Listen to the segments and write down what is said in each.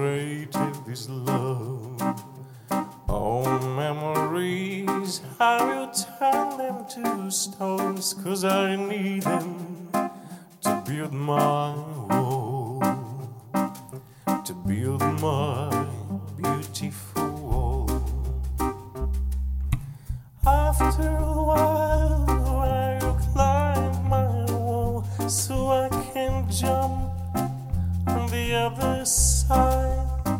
overrated, this love. Oh, memories, I will turn them to stones, 'cause I need them to build my wall, to build my beautiful wall. After a while, I will climb my wall so I can jump on the other side.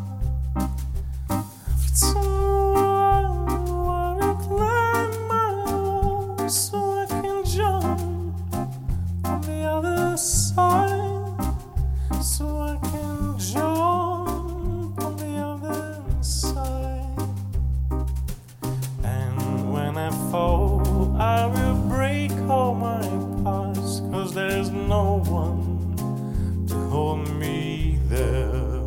After a while, I will climb my wall so I can jump on the other side, so I can jump on the other side. And when I fall, I will break all my parts, 'cause there's no one to hold me there.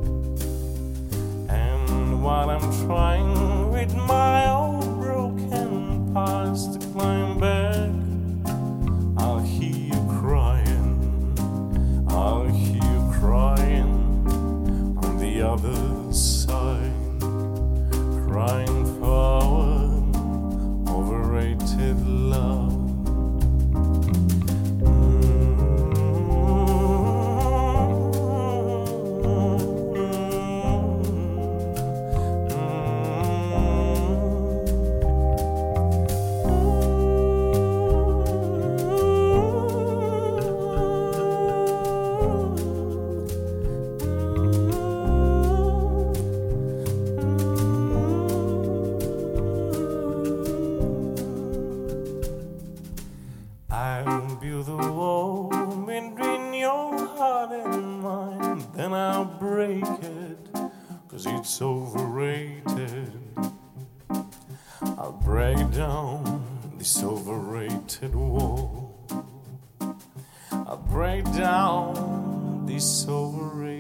And while I'm trying with my old broken parts to climb back, I'll hear you crying, I'll hear you crying on the other side, crying for our overrated love. I'll build a wall between your heart and mine, then I'll break it, 'cause it's overrated. I'll break down this overrated wall. I'll break down this overrated